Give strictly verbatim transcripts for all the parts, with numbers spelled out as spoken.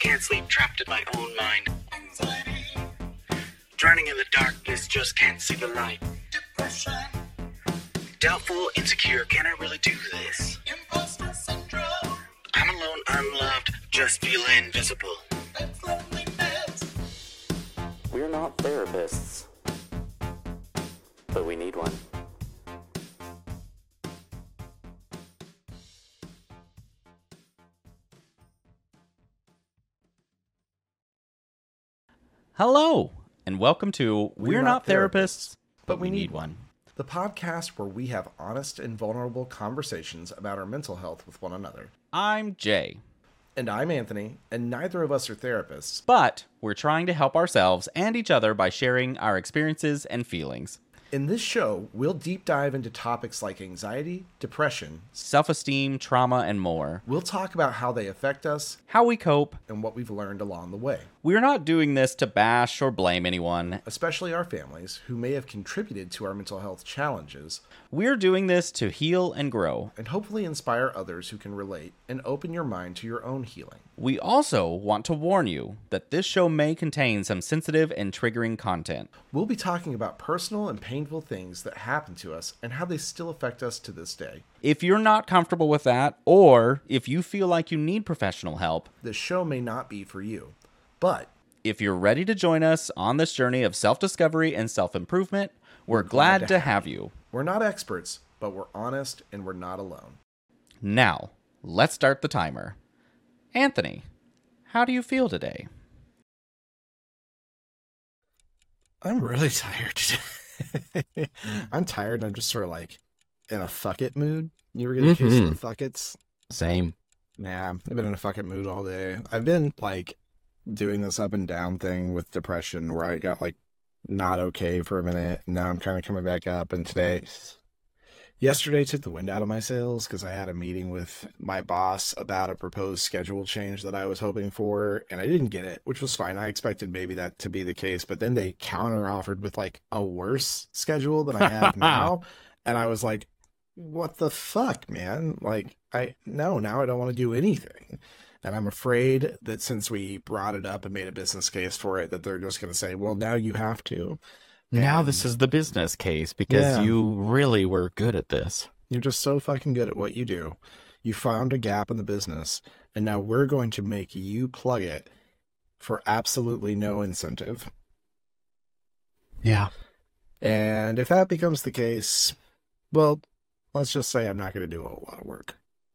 can't sleep, trapped in my own mind. Drowning in the darkness, just can't see the light. Depression. Doubtful, insecure, can I really do this? Imposter syndrome. I'm alone, unloved, just feel invisible. That's loneliness. We're not therapists, but we need one. Hello, and welcome to We're, We're Not Not Therapists, Therapists, but We Need One. The podcast where we have honest and vulnerable conversations about our mental health with one another. I'm Jay, And I'm Anthony, and neither of us are therapists. but we're trying to help ourselves and each other by sharing our experiences and feelings. In this show, we'll deep dive into topics like anxiety, depression. Self-esteem, trauma, and more. We'll talk about how they affect us How we cope. and what we've learned along the way, We're not doing this to bash or blame anyone. especially our families who may have contributed to our mental health challenges, We're doing this to heal and grow. and hopefully inspire others who can relate and open your mind to your own healing. We also want to warn you that this show may contain some sensitive and triggering content. We'll be talking about personal and painful things that happen to us and how they still affect us to this day. If you're not comfortable with that, or if you feel like you need professional help, This show may not be for you, but if you're ready to join us on this journey of self-discovery and self-improvement, we're glad, glad to to have you. we're not experts, but we're honest and we're not alone. Now, let's start the timer. Anthony, how do you feel today? I'm really tired today. I'm tired. I'm just sort of like in a fuck it mood. You ever get a case of the fuck it's? Same. Nah, I've been in a fuck it mood all day. I've been like doing this up and down thing with depression where I got like not okay for a minute. And now I'm kind of coming back up. And today, yesterday took the wind out of my sails because I had a meeting with my boss about a proposed schedule change that I was hoping for, and I didn't get it, which was fine. I expected maybe that to be the case, but then they counter offered with like a worse schedule than I have now. And I was like, what the fuck, man? Like, I, no, now I don't want to do anything. And I'm afraid that since we brought it up and made a business case for it, that they're just going to say, well, now you have to. Now And this is the business case because Yeah. you really were good at this. You're just so fucking good at what you do. You found a gap in the business, and now we're going to make you plug it for absolutely no incentive. Yeah. And if that becomes the case, well, let's just say I'm not going to do a whole lot of work.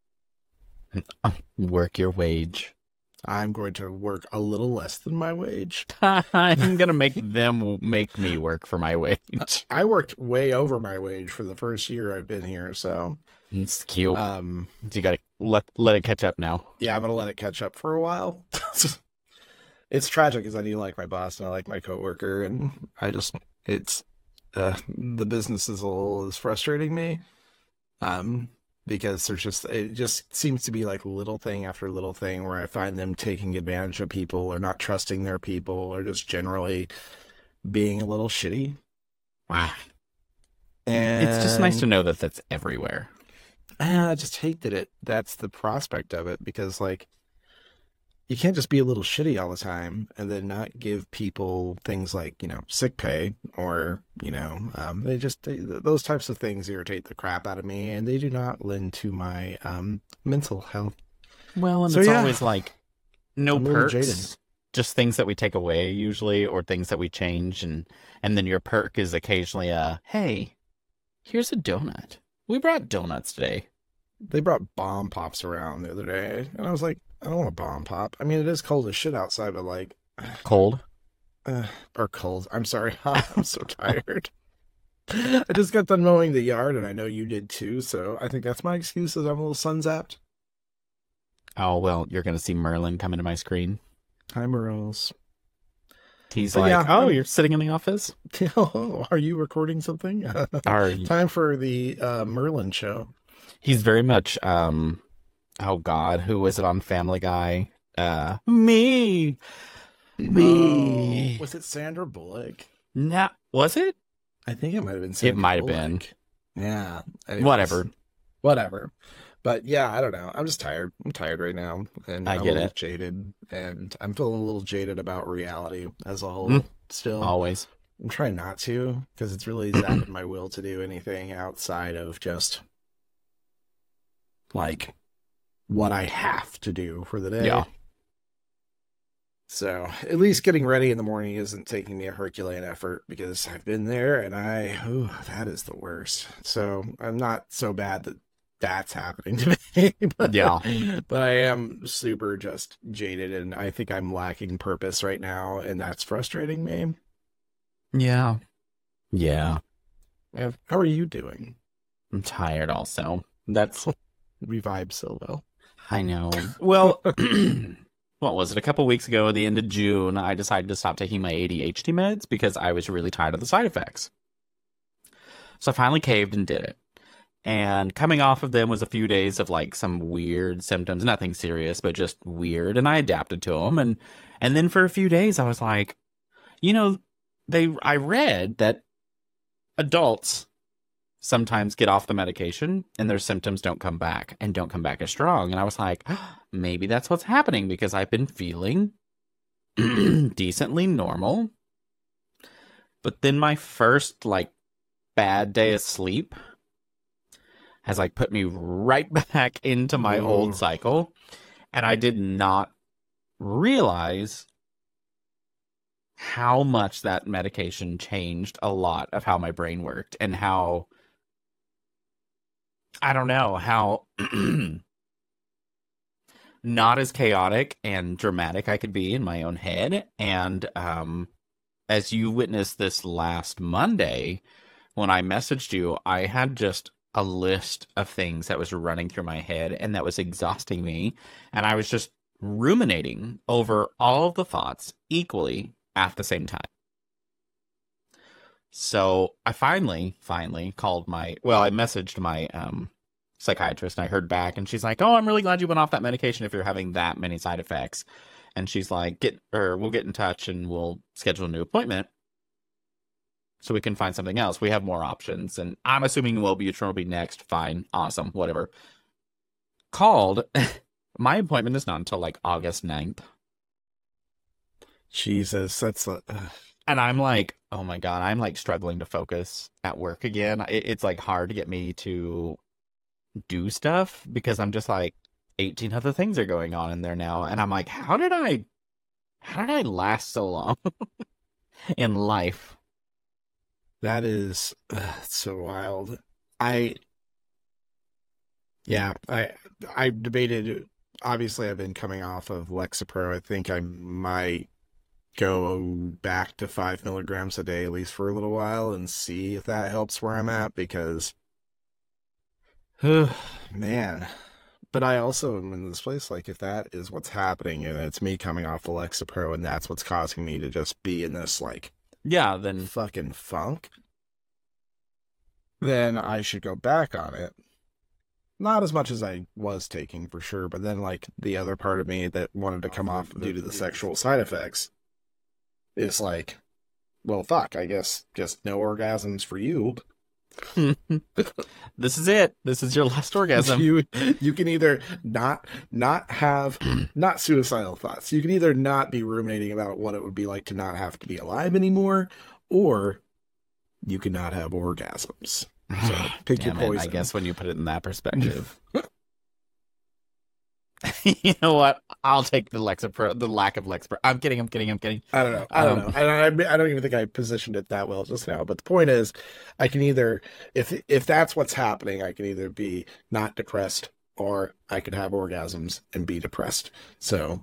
Work your wage. I'm going to work a little less than my wage. I'm going to make them make me work for my wage. I worked way over my wage for the first year I've been here, so It's cute. um, you got to let let it catch up now. yeah, I'm gonna let it catch up for a while. It's tragic because I do like my boss and I like my coworker, and I just it's uh, the business as a whole is frustrating me. Um, because there's just it just seems to be like little thing after little thing where I find them taking advantage of people or not trusting their people or just generally being a little shitty. Wow. And It's just nice to know that that's everywhere. I just hate that it that's the prospect of it, because like you can't just be a little shitty all the time and then not give people things like, you know, sick pay or, you know, um, they just, they, those types of things irritate the crap out of me, and they do not lend to my um, mental health. Well, and So, it's yeah. always like no I'm a little perks, jaded. just things that we take away usually, or things that we change, and and then your perk is occasionally a hey, here's a donut. We brought donuts today. They brought bomb pops around the other day, and I was like, I don't want a bomb pop. I mean, it is cold as shit outside, but like, Cold. uh, or cold. I'm sorry. I'm so tired. I just got done mowing the yard, and I know you did too, so I think that's my excuse, is I'm a little sun-zapped. Oh well, you're gonna see Merlin come into my screen. Hi, Morels. He's So, like, yeah, oh, I'm- you're sitting in the office? Are you recording something? Are Time for the uh, Merlin show. He's very much, um, oh God, who was it on Family Guy? Uh, me. Me. Oh, was it Sandra Bullock? Nah, was it? I think it might have been Sandra It might have Bullock. been. Yeah. Anyways, Whatever. Whatever. But yeah, I don't know. I'm just tired. I'm tired right now, and I I'm get a little it. jaded, and I'm feeling a little jaded about reality as a whole. Mm. Still, Always. I'm trying not to, because it's really zapping my will to do anything outside of just like what I have to do for the day. Yeah. So at least getting ready in the morning isn't taking me a Herculean effort, because I've been there and I, ooh, that is the worst. So I'm not so bad that that's happening to me. but, Yeah. But I am super just jaded, and I think I'm lacking purpose right now, and that's frustrating me. Yeah. Yeah. How are you doing? I'm tired also. That's, We vibe so well. I know. Well, what was it? A couple weeks ago, at the end of June, I decided to stop taking my A D H D meds because I was really tired of the side effects. So I finally caved and did it. And coming off of them was a few days of like some weird symptoms, nothing serious, but just weird. And I adapted to them. And, and then for a few days, I was like, you know, they, I read that adults sometimes get off the medication and their symptoms don't come back and don't come back as strong. And I was like, maybe that's what's happening, because I've been feeling decently normal. But then my first like bad day of sleep has like put me right back into my Ooh. old cycle. And I did not realize how much that medication changed a lot of how my brain worked, and how, I don't know, how not as chaotic and dramatic I could be in my own head. And um, as you witnessed this last Monday, when I messaged you, I had just a list of things that was running through my head and that was exhausting me. And I was just ruminating over all of the thoughts equally at the same time. So I finally, finally called my, well, I messaged my um, psychiatrist, and I heard back, and she's like, oh, I'm really glad you went off that medication if you're having that many side effects. And she's like, get, or we'll get in touch and we'll schedule a new appointment so we can find something else. We have more options. And I'm assuming Wellbutrin will be next. Fine. Awesome. Whatever. Called. My appointment is not until like August ninth. Jesus, that's a, uh, And I'm like, oh my God, I'm like struggling to focus at work again. It, it's like hard to get me to do stuff because I'm just like eighteen other things are going on in there now. And I'm like, how did I, how did I last so long in life? that is uh, so wild. I, yeah, I, I debated, obviously I've been coming off of Lexapro. I think I might go back to five milligrams a day, at least for a little while, and see if that helps where I'm at, because, man. But I also am in this place, like, if that is what's happening, and it's me coming off the Lexapro, and that's what's causing me to just be in this, like, Yeah, then fucking funk, then I should go back on it. Not as much as I was taking, for sure, but then, like, the other part of me that wanted to come off due to the sexual side effects is like, well, fuck, I guess just no orgasms for you. this is it. This is your last orgasm. You you can either not not have not suicidal thoughts. You can either not be ruminating about what it would be like to not have to be alive anymore, or you can not have orgasms. So pick your Damn it, poison. I guess when you put it in that perspective. You know what? I'll take the Lexapro, the lack of Lexapro. I'm kidding. I'm kidding. I'm kidding. I don't know. I don't Um, know. I, I, I don't even think I positioned it that well just now. But the point is, I can either, if if that's what's happening, I can either be not depressed, or I could have orgasms and be depressed. So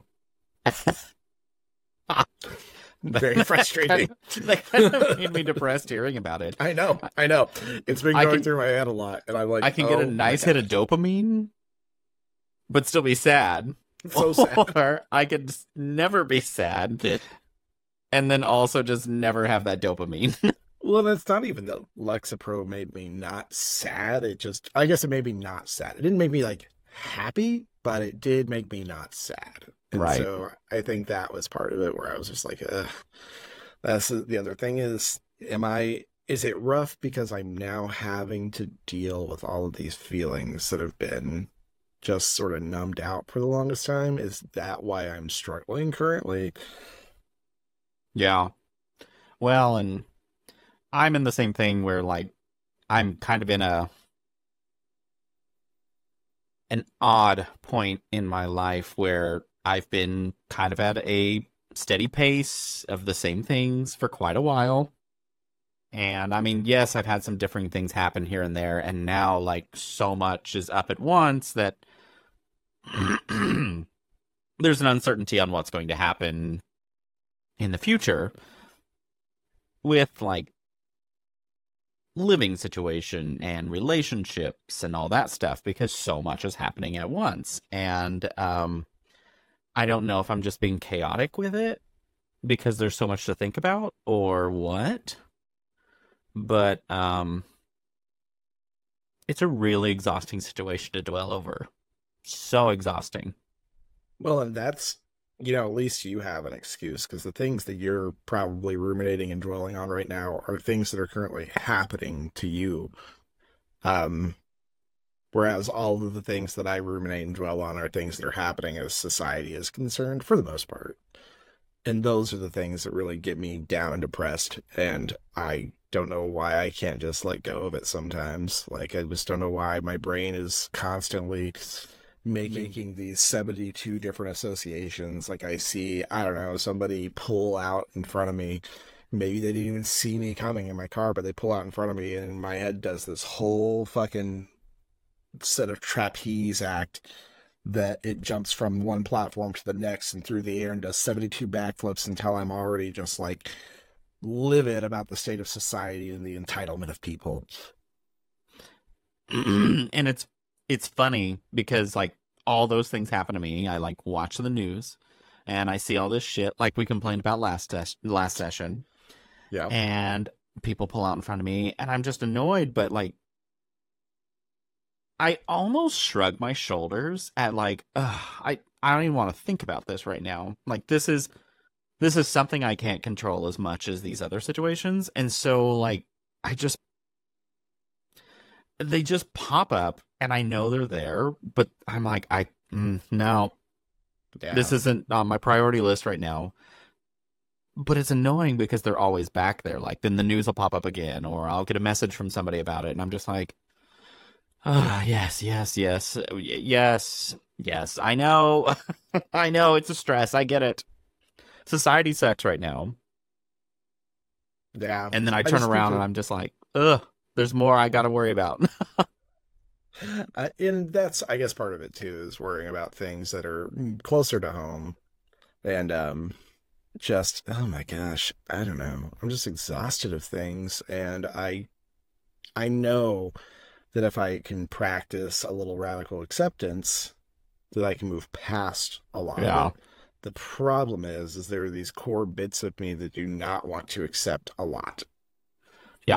very frustrating. That kind of made me depressed hearing about it. I know. I know. It's been I going can- through my head a lot, and I'm like, I can get oh a my nice God. hit of dopamine, but still be sad. So sad. Or I could just never be sad, and then also just never have that dopamine. Well, that's not even the Lexapro made me not sad. It just, I guess it made me not sad. It didn't make me like happy, but it did make me not sad. And Right. so I think that was part of it, where I was just like, ugh. That's the other thing is, am I, is it rough because I'm now having to deal with all of these feelings that have been just sort of numbed out for the longest time. Is that why I'm struggling currently? Yeah. Well, and I'm in the same thing where, like, I'm kind of in a an odd point in my life where I've been kind of at a steady pace of the same things for quite a while. And I mean, yes, I've had some differing things happen here and there, and now, like, so much is up at once that there's an uncertainty on what's going to happen in the future with, like, living situation and relationships and all that stuff, because so much is happening at once. And um, I don't know if I'm just being chaotic with it because there's so much to think about or what. But um, it's a really exhausting situation to dwell over. So exhausting. Well, and that's, you know, at least you have an excuse, because the things that you're probably ruminating and dwelling on right now are things that are currently happening to you. Um, whereas all of the things that I ruminate and dwell on are things that are happening as society is concerned, for the most part. And those are the things that really get me down and depressed, and I don't know why I can't just let go of it sometimes. Like, I just don't know why my brain is constantly making these seventy-two different associations. Like, I see, I don't know, somebody pull out in front of me. Maybe they didn't even see me coming in my car, but they pull out in front of me, and my head does this whole fucking set of trapeze act that it jumps from one platform to the next and through the air and does seventy-two backflips until I'm already just, like, livid about the state of society and the entitlement of people. And it's it's funny because, like, all those things happen to me. I, like, watch the news and I see all this shit like we complained about last ses- last session. Yeah. And people pull out in front of me and I'm just annoyed, but, like, I almost shrug my shoulders at, like, ugh, I I don't even want to think about this right now. Like, this is this is something I can't control as much as these other situations. And so, like, I just they just pop up and I know they're there, but I'm like, I mm, no, Yeah. this isn't on my priority list right now. But it's annoying because they're always back there. Like, then the news will pop up again, or I'll get a message from somebody about it, and I'm just like, ah, yes, yes, yes, yes, yes. I know, I know. It's a stress. I get it. Society sucks right now. Yeah. And then I I turn just around think and I'm just like, ugh, there's more I got to worry about. Uh, and that's, I guess, part of it too, is worrying about things that are closer to home. And um, just, oh my gosh, I don't know. I'm just exhausted of things. And I, I know that if I can practice a little radical acceptance, that I can move past a lot Yeah. of it. The problem is, is there are these core bits of me that do not want to accept a lot. Yeah.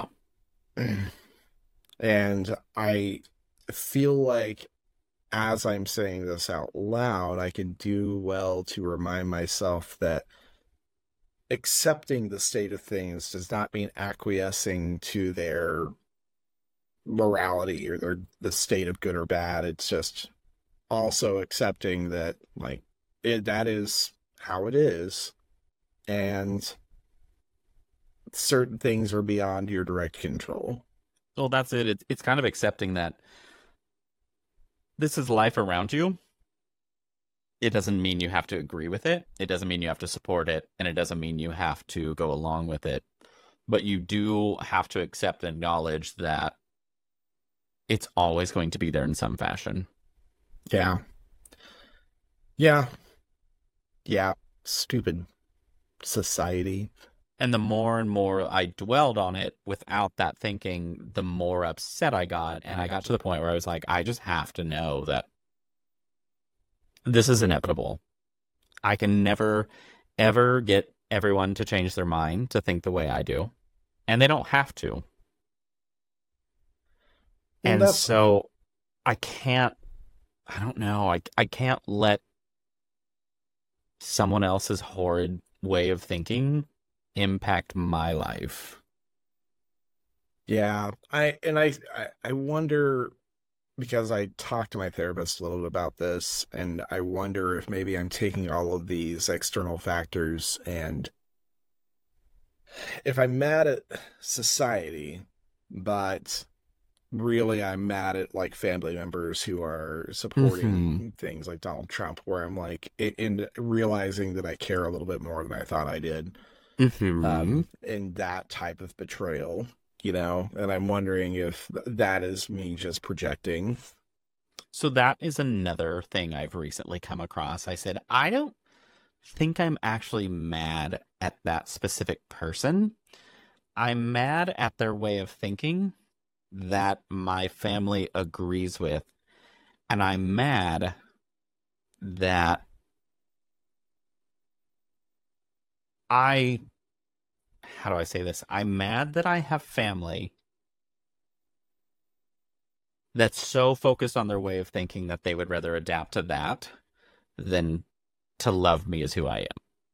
And I feel like as I'm saying this out loud, I can do well to remind myself that accepting the state of things does not mean acquiescing to their morality or their the state of good or bad. It's just also accepting that, like, it, that is how it is, and certain things are beyond your direct control. Well, that's it. It's, it's kind of accepting that this is life around you. It doesn't mean you have to agree with it. It doesn't mean you have to support it. And it doesn't mean you have to go along with it. But you do have to accept and acknowledge that it's always going to be there in some fashion. Yeah. Yeah. Yeah. Stupid society. And the more and more I dwelled on it without that thinking, the more upset I got. And I got to the point where I was like, I just have to know that this is inevitable. I can never, ever get everyone to change their mind to think the way I do. And they don't have to. Well, And that's- so I can't, I don't know, I, I can't let someone else's horrid way of thinking impact my life. Yeah. I and I I, I wonder because I talked to my therapist a little bit about this, and I wonder if maybe I'm taking all of these external factors, and if I'm mad at society, but really I'm mad at like family members who are supporting Mhm. things like Donald Trump, where I'm like, in, in realizing that I care a little bit more than I thought I did, Mhm. um, in that type of betrayal, you know, and I'm wondering if th- that is me just projecting. So that is another thing I've recently come across. I said, I don't think I'm actually mad at that specific person. I'm mad at their way of thinking that my family agrees with. And I'm mad that I, how do I say this? I'm mad that I have family that's so focused on their way of thinking that they would rather adapt to that than to love me as who I am.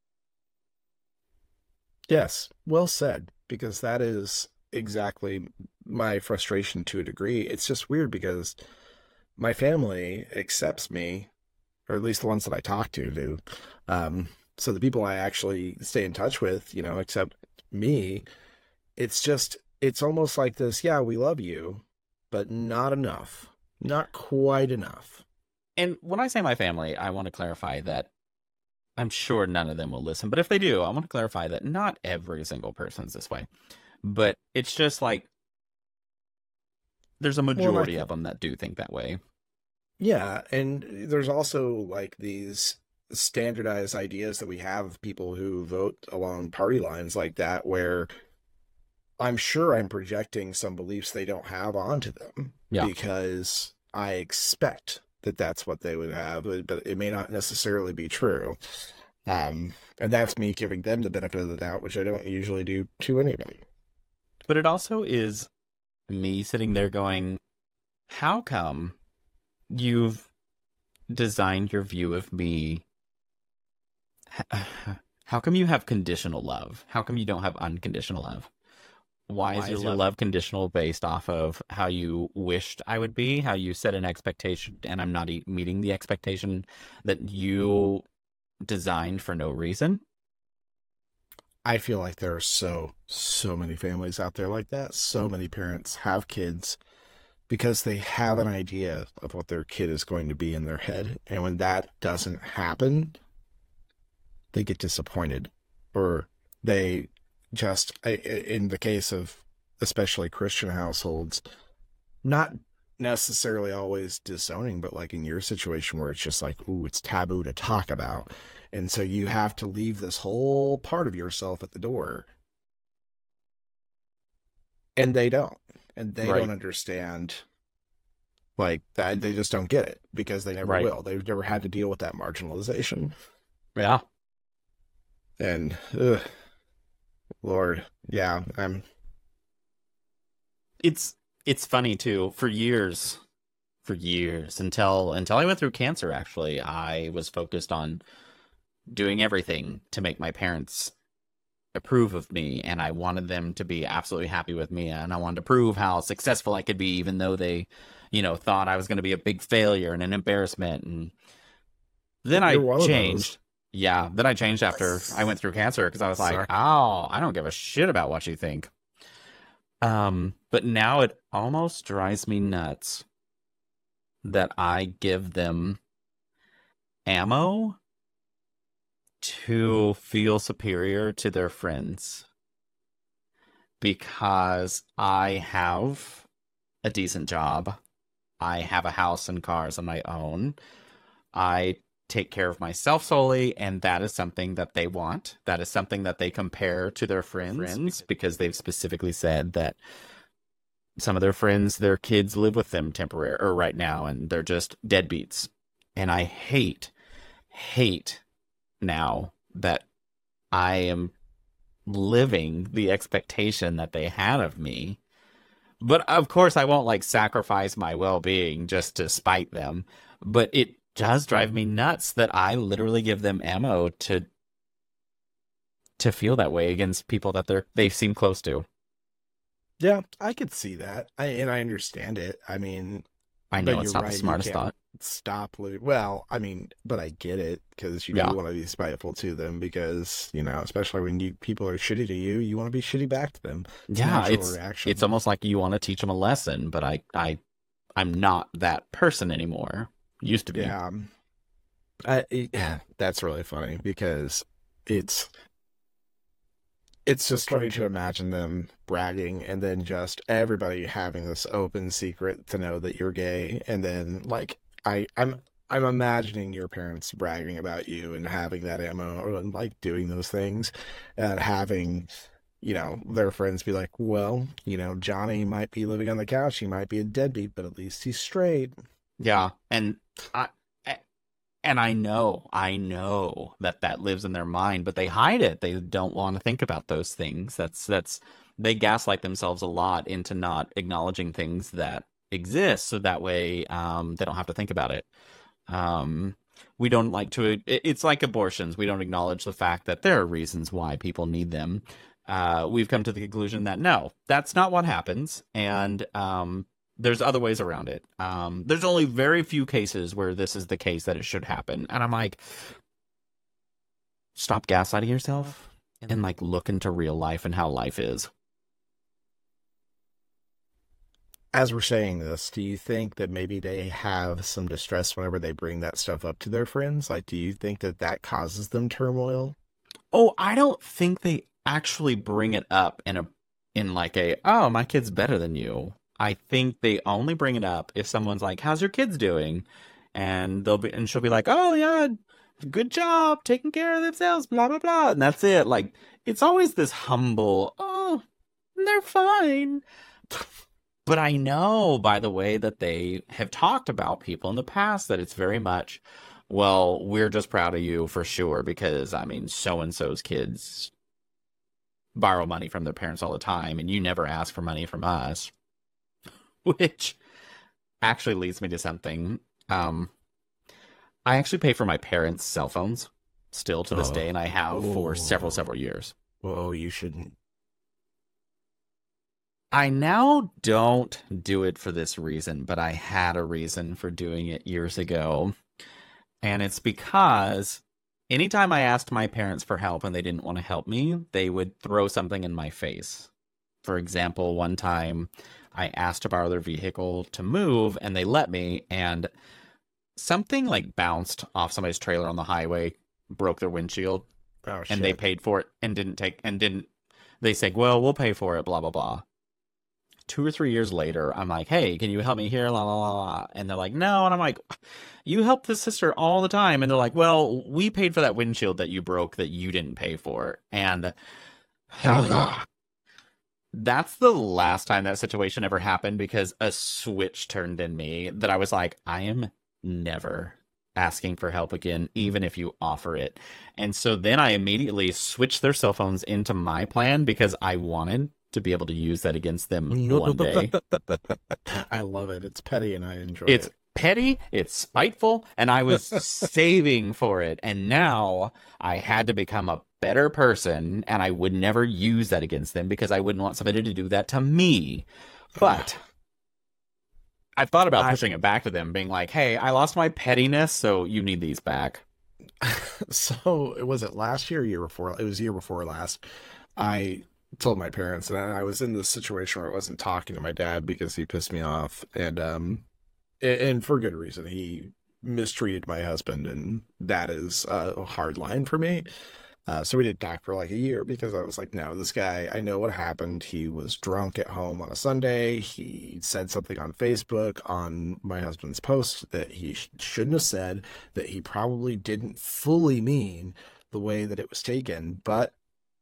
Yes, well said, because that is exactly my frustration to a degree. It's just weird because my family accepts me, or at least the ones that I talk to do. Um, so the people I actually stay in touch with, you know, accept me. It's just, it's almost like this, yeah, we love you, but not enough. Not quite enough. And when I say my family, I want to clarify that I'm sure none of them will listen. But if they do, I want to clarify that not every single person's this way. But it's just like there's a majority Well, I- of them that do think that way. Yeah, and there's also like these standardized ideas that we have of people who vote along party lines like that, where I'm sure I'm projecting some beliefs they don't have onto them Yeah. because I expect that that's what they would have, but but it may not necessarily be true. Um, and that's me giving them the benefit of the doubt, which I don't usually do to anybody. But it also is me sitting there going, how come you've designed your view of me? How come you have conditional love? How come you don't have unconditional love? Why, Why is your love-, love conditional based off of how you wished I would be, how you set an expectation, and I'm not e- meeting the expectation that you designed for no reason? I feel like there are so, so many families out there like that. So many parents have kids because they have an idea of what their kid is going to be in their head. And when that doesn't happen, they get disappointed, or they just, in the case of especially Christian households, not necessarily always disowning, but like in your situation where it's just like, ooh, it's taboo to talk about. And so you have to leave this whole part of yourself at the door. And they don't. And they Right. don't understand, like, that. They just don't get it because they never Right. will. They've never had to deal with that marginalization. Yeah. And, ugh, Lord, yeah, I'm. It's it's funny too. For years, for years until until I went through cancer. Actually, I was focused on doing everything to make my parents approve of me, and I wanted them to be absolutely happy with me, and I wanted to prove how successful I could be, even though they, you know, thought I was going to be a big failure and an embarrassment. And then I You're one of changed. those. Yeah, then I changed after I went through cancer because I was like, Sorry. oh, I don't give a shit about what you think. Um, but now it almost drives me nuts that I give them ammo to feel superior to their friends because I have a decent job. I have a house and cars of my own. I take care of myself solely, and that is something that they want. That is something that they compare to their friends, friends because they've specifically said that some of their friends, their kids live with them temporary or right now, and they're just deadbeats. And I hate, hate now that I am living the expectation that they had of me. But of course, I won't like sacrifice my well-being just to spite them. But it does drive me nuts that I literally give them ammo to to feel that way against people that they're they seem close to. Yeah, I could see that. I, and I understand it. I mean, I know But it's you're not right, the you smartest can't thought. Stop looting. Well, I mean, but I get it because you Yeah. do want to be spiteful to them because, you know, especially when you people are shitty to you, you want to be shitty back to them. It's a Yeah, natural it's reaction. it's almost like you want to teach them a lesson, but I I I'm not that person anymore. Used to be. Yeah. I, it- that's really funny because it's it's just funny to imagine them bragging and then just everybody having this open secret to know that you're gay, and then like I I'm I'm imagining your parents bragging about you and having that ammo and like doing those things and having, you know, their friends be like, well, you know, Johnny might be living on the couch, he might be a deadbeat, but at least he's straight. Yeah, and I and I know, I know that that lives in their mind, but they hide it. They don't want to think about those things. That's that's they gaslight themselves a lot into not acknowledging things that exist, so that way um, they don't have to think about it. Um, we don't like to. it- It's like abortions. We don't acknowledge the fact that there are reasons why people need them. Uh, we've come to the conclusion that no, that's not what happens, and um, there's other ways around it. Um, there's only very few cases where this is the case that it should happen, and I'm like, stop gaslighting yourself and like look into real life and how life is. As we're saying this, do you think that maybe they have some distress whenever they bring that stuff up to their friends? Like, do you think that that causes them turmoil? Oh, I don't think they actually bring it up in a in like a oh, my kid's better than you. I think they only bring it up if someone's like, "How's your kids doing?" And they'll be and she'll be like, "Oh yeah, good job, taking care of themselves, blah blah blah." And that's it. Like it's always this humble, "Oh, they're fine." But I know by the way that they have talked about people in the past that it's very much, well, we're just proud of you for sure because, I mean, so-and-so's kids borrow money from their parents all the time and you never ask for money from us. Which actually leads me to something. Um, I actually pay for my parents' cell phones still to this Oh. day, and I have for Oh. several, several years. Whoa, you shouldn't. I now don't do it for this reason, but I had a reason for doing it years ago. And it's because anytime I asked my parents for help and they didn't want to help me, they would throw something in my face. For example, one time I asked to borrow their vehicle to move and they let me, and something like bounced off somebody's trailer on the highway, broke their windshield, Oh, shit. and they paid for it and didn't take and didn't they said, well, we'll pay for it, blah blah blah. Two or three years later, I'm like, hey, can you help me here? La la la la. And they're like, no. And I'm like, you help this sister all the time. And they're like, well, we paid for that windshield that you broke that you didn't pay for. And that's the last time that situation ever happened because a switch turned in me that I was like, I am never asking for help again, even if you offer it. And so then I immediately switched their cell phones into my plan because I wanted to be able to use that against them one day. I love it. It's petty and I enjoy It's it. petty, it's spiteful, and I was saving for it. And now I had to become a better person, and I would never use that against them because I wouldn't want somebody to do that to me. But I thought about I- pushing it back to them, being like, hey, I lost my pettiness, so you need these back. So was it last year or year before? It was year before last. I told my parents, and I was in this situation where I wasn't talking to my dad because he pissed me off, and um, a- and for good reason. He mistreated my husband, and that is a hard line for me. Uh, so we didn't talk for like a year because I was like, no, this guy, I know what happened. He was drunk at home on a Sunday. He said something on Facebook on my husband's post that he sh- shouldn't have said, that he probably didn't fully mean the way that it was taken. But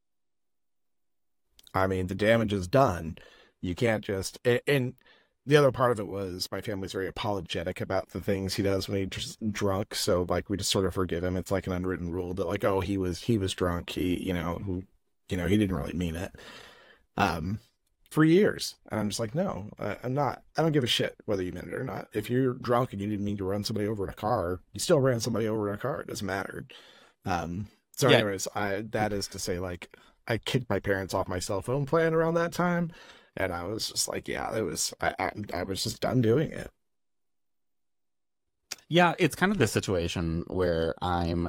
I mean, the damage is done. You can't just, and, and the other part of it was my family's very apologetic about the things he does when he's just drunk. So like, we just sort of forgive him. It's like an unwritten rule that like, oh, he was, he was drunk. He, you know, who, you know, he didn't really mean it. Um, for years. And I'm just like, no, I, I'm not, I don't give a shit whether you meant it or not. If you're drunk and you didn't mean to run somebody over in a car, you still ran somebody over in a car. It doesn't matter. Um, so Yeah. anyways, I, that is to say, like, I kicked my parents off my cell phone plan around that time. And I was just like, yeah, it was, I, I, I was just done doing it. Yeah, it's kind of this situation where I'm.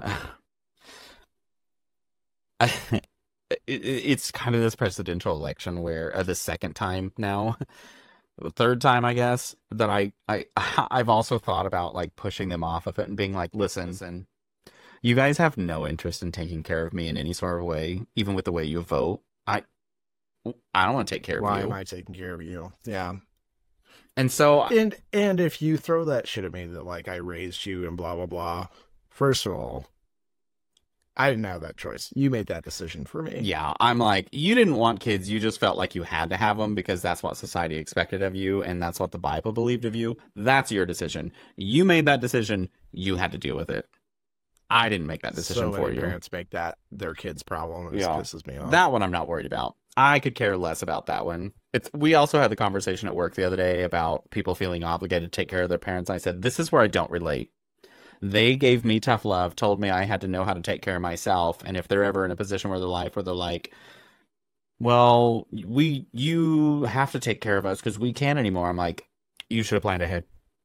it, it's kind of this presidential election where uh, the second time now, the third time, I guess, that I, I, I've also thought about like pushing them off of it and being like, listen, and you guys have no interest in taking care of me in any sort of way, even with the way you vote. I, I don't want to take care Why of you. am I taking care of you? Yeah. And so, And and if you throw that shit at me that like I raised you and blah blah blah, first of all, I didn't have that choice. You made that decision for me. yeah, I'm like, you didn't want kids. You just felt like you had to have them because that's what society expected of you and that's what the Bible believed of you. That's your decision. You made that decision. You had to deal with it. I didn't make that decision so for many you. parents make that their kid's problem. It Yeah. pisses me off. That one I'm not worried about. I could care less about that one. It's we also had the conversation at work the other day about people feeling obligated to take care of their parents. I said, this is where I don't relate. They gave me tough love, told me I had to know how to take care of myself, and if they're ever in a position where their life where they're like, well, we you have to take care of us because we can't anymore. I'm like, you should have planned ahead.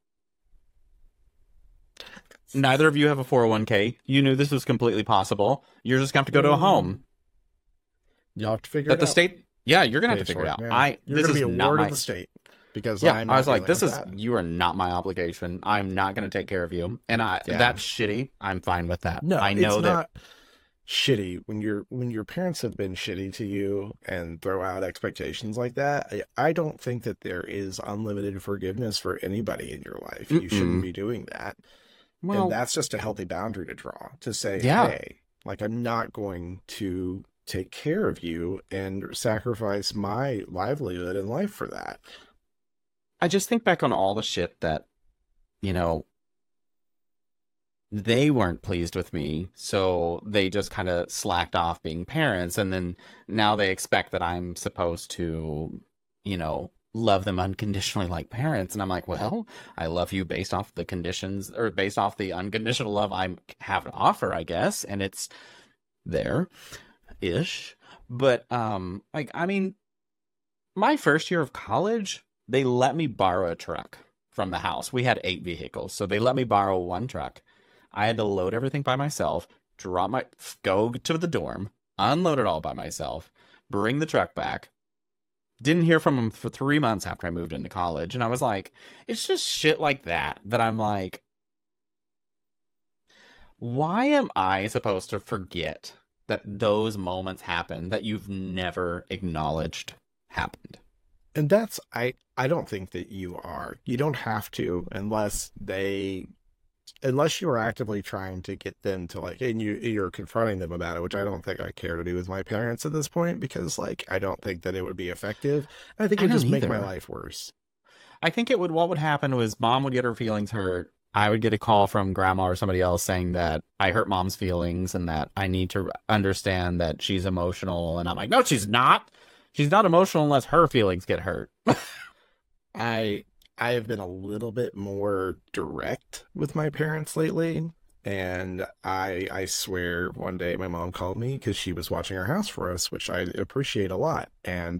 Neither of you have a four oh one k. You knew this was completely possible. You're just going to have to go to a home. You'll have to figure But it the out. state, yeah, you're gonna have to Pay figure for it out. Yeah. I You're this gonna is be a not ward my. of the state because Yeah, I'm I was not like, dealing this with is that. you are not my obligation. I'm not gonna take care of you, and I Yeah. that's shitty. I'm fine with that. No, I know it's that. not shitty when your when your parents have been shitty to you and throw out expectations like that. I, I don't think that there is unlimited forgiveness for anybody in your life. You Mm-mm. shouldn't be doing that. Well, And that's just a healthy boundary to draw to say, Yeah. hey, like I'm not going to take care of you and sacrifice my livelihood and life for that. I just think back on all the shit that, you know, they weren't pleased with me, so they just kind of slacked off being parents, and then now they expect that I'm supposed to, you know, love them unconditionally like parents, and I'm like, well, I love you based off the conditions, or based off the unconditional love I have to offer, I guess, and it's there-ish, but, um, like, I mean, my first year of college, they let me borrow a truck from the house. We had eight vehicles, so they let me borrow one truck. I had to load everything by myself, drop my, go to the dorm, unload it all by myself, bring the truck back. Didn't hear from them for three months after I moved into college. And I was like, it's just shit like that, that I'm like, why am I supposed to forget that those moments happened that you've never acknowledged happened? And that's, I, I don't think that you are. You don't have to unless they, unless you are actively trying to get them to like, and you, you're confronting them about it, which I don't think I care to do with my parents at this point, because like, I don't think that it would be effective. I think it I would just don't make my either. life worse. I think it would, what would happen was mom would get her feelings hurt. I would get a call from grandma or somebody else saying that I hurt mom's feelings and that I need to understand that she's emotional. And I'm like, no, she's not. She's not emotional unless her feelings get hurt. I, I have been a little bit more direct with my parents lately. And I, I swear one day my mom called me because she was watching our house for us, which I appreciate a lot. And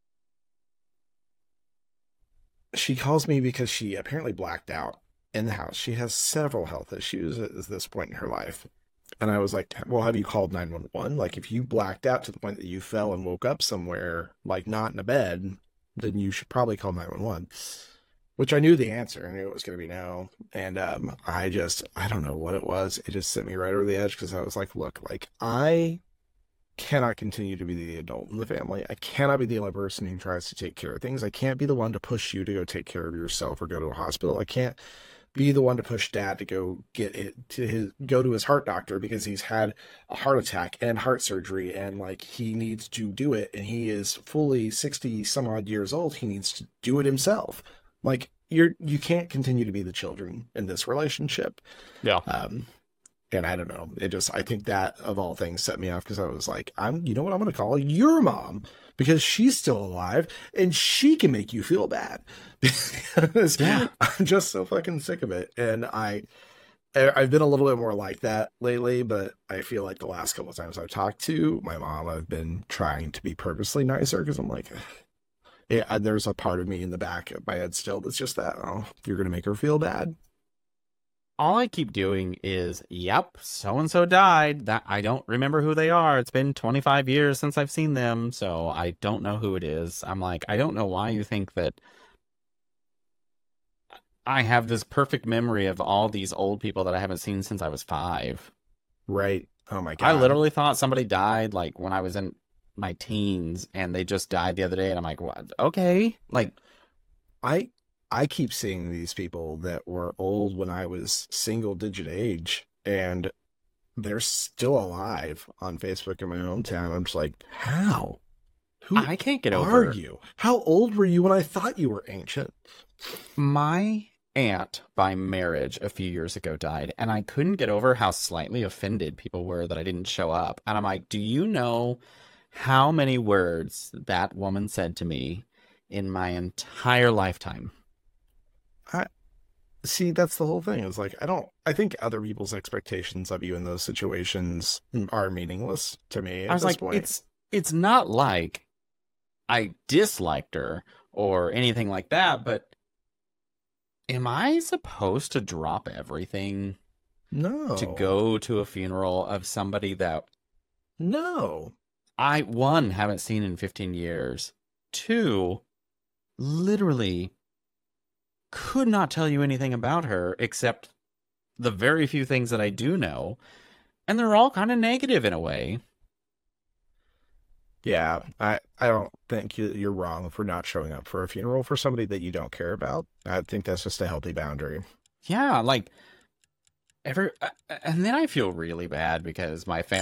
she calls me because she apparently blacked out in the house. She has several health issues at this point in her life. And I was like, well, have you called nine one one? Like, if you blacked out to the point that you fell and woke up somewhere, like not in a bed, then you should probably call nine one one. Which I knew the answer. I knew it was going to be no. And um, I just, I don't know what it was. It just sent me right over the edge because I was like, look, like I cannot continue to be the adult in the family. I cannot be the only person who tries to take care of things. I can't be the one to push you to go take care of yourself or go to a hospital. I can't be the one to push dad to go get it to his, go to his heart doctor because he's had a heart attack and heart surgery and like he needs to do it. And he is fully sixty some odd years old. He needs to do it himself. Like you're, you can't continue to be the children in this relationship. Yeah. Um, and I don't know. It just, I think that of all things set me off because I was like, I'm, you know what I'm going to call your mom because she's still alive and she can make you feel bad. Because Yeah. I'm just so fucking sick of it. And I, I- I've been a little bit more like that lately, but I feel like the last couple of times I've talked to my mom, I've been trying to be purposely nicer because I'm like, yeah, there's a part of me in the back of my head still that's just that, oh, you're going to make her feel bad. all I keep doing is, yep, so and so died. That I don't remember who they are. It's been twenty-five years since I've seen them, so I don't know who it is. I'm like, I don't know why you think that I have this perfect memory of all these old people that I haven't seen since I was five. Right. Oh my God. I literally thought somebody died like when I was in my teens, and they just died the other day, and I'm like, what? Okay. Like, I I keep seeing these people that were old when I was single digit age, and they're still alive on Facebook in my hometown. I'm just like, how? Who I can't get are over you? How old were you when I thought you were ancient? my aunt by marriage a few years ago died, and I couldn't get over how slightly offended people were that I didn't show up. And I'm like, do you know how many words that woman said to me in my entire lifetime? I see. That's the whole thing. It's like I don't. I think other people's expectations of you in those situations are meaningless to me. At I was this like, point. it's it's not like I disliked her or anything like that, but am I supposed to drop everything no to go to a funeral of somebody that No. I, one, haven't seen in fifteen years, two, literally could not tell you anything about her except the very few things that I do know, and they're all kind of negative in a way. Yeah, I, I don't think you- you're wrong for not showing up for a funeral for somebody that you don't care about. I think that's just a healthy boundary. Yeah, like, every, uh, and then I feel really bad because my fam...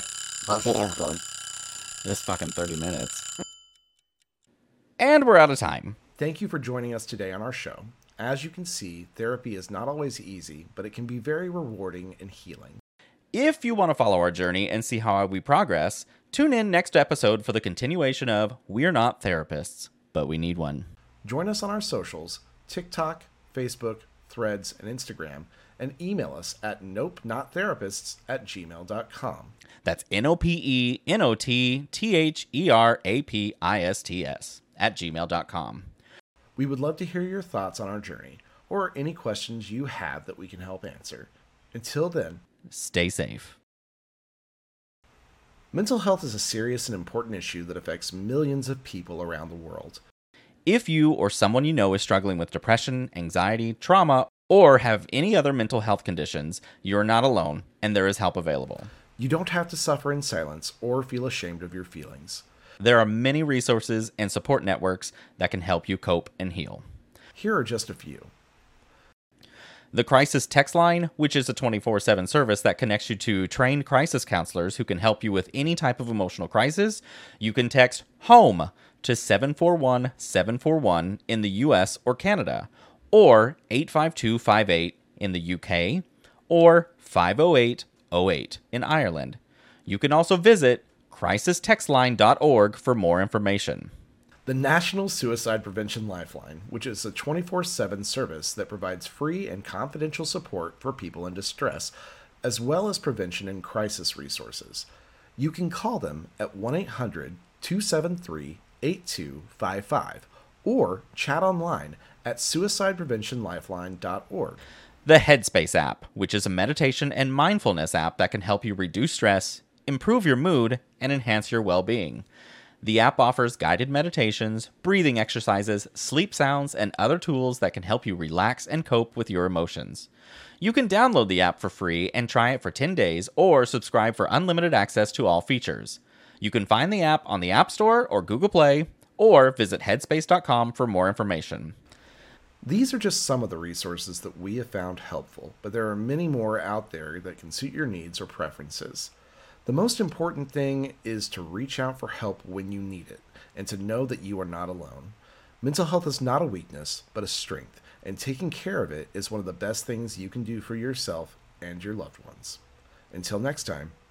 This fucking thirty minutes. And we're out of time. Thank you for joining us today on our show. As you can see, therapy is not always easy, but it can be very rewarding and healing. If you want to follow our journey and see how we progress, tune in next episode for the continuation of We're Not Therapists, but We Need One. Join us on our socials, TikTok, Facebook, Threads, and Instagram, and email us at nope not therapists at gmail dot com. That's N O P E N O T T H E R A P I S T S at gmail dot com. We would love to hear your thoughts on our journey, or any questions you have that we can help answer. Until then, Stay safe. mental health is a serious and important issue that affects millions of people around the world. If you or someone you know is struggling with depression, anxiety, trauma, or have any other mental health conditions, you're not alone, and there is help available. You don't have to suffer in silence or feel ashamed of your feelings. There are many resources and support networks that can help you cope and heal. Here are just a few. The Crisis Text Line, which is a twenty-four seven service that connects you to trained crisis counselors who can help you with any type of emotional crisis. You can text HOME to seven four one seven four one in the U S or Canada, or eight five two five eight in the U K, or five oh eight oh eight in Ireland. You can also visit crisis text line dot org for more information. The National Suicide Prevention Lifeline, which is a twenty-four seven service that provides free and confidential support for people in distress, as well as prevention and crisis resources. You can call them at one eight hundred two seven three eight two five five or chat online at suicide prevention lifeline dot org. The Headspace app, which is a meditation and mindfulness app that can help you reduce stress, improve your mood, and enhance your well-being. The app offers guided meditations, breathing exercises, sleep sounds, and other tools that can help you relax and cope with your emotions. You can download the app for free and try it for ten days, or subscribe for unlimited access to all features. You can find the app on the App Store or Google Play, or visit headspace dot com for more information. These are just some of the resources that we have found helpful, but there are many more out there that can suit your needs or preferences. The most important thing is to reach out for help when you need it, and to know that you are not alone. Mental health is not a weakness, but a strength, and taking care of it is one of the best things you can do for yourself and your loved ones. Until next time.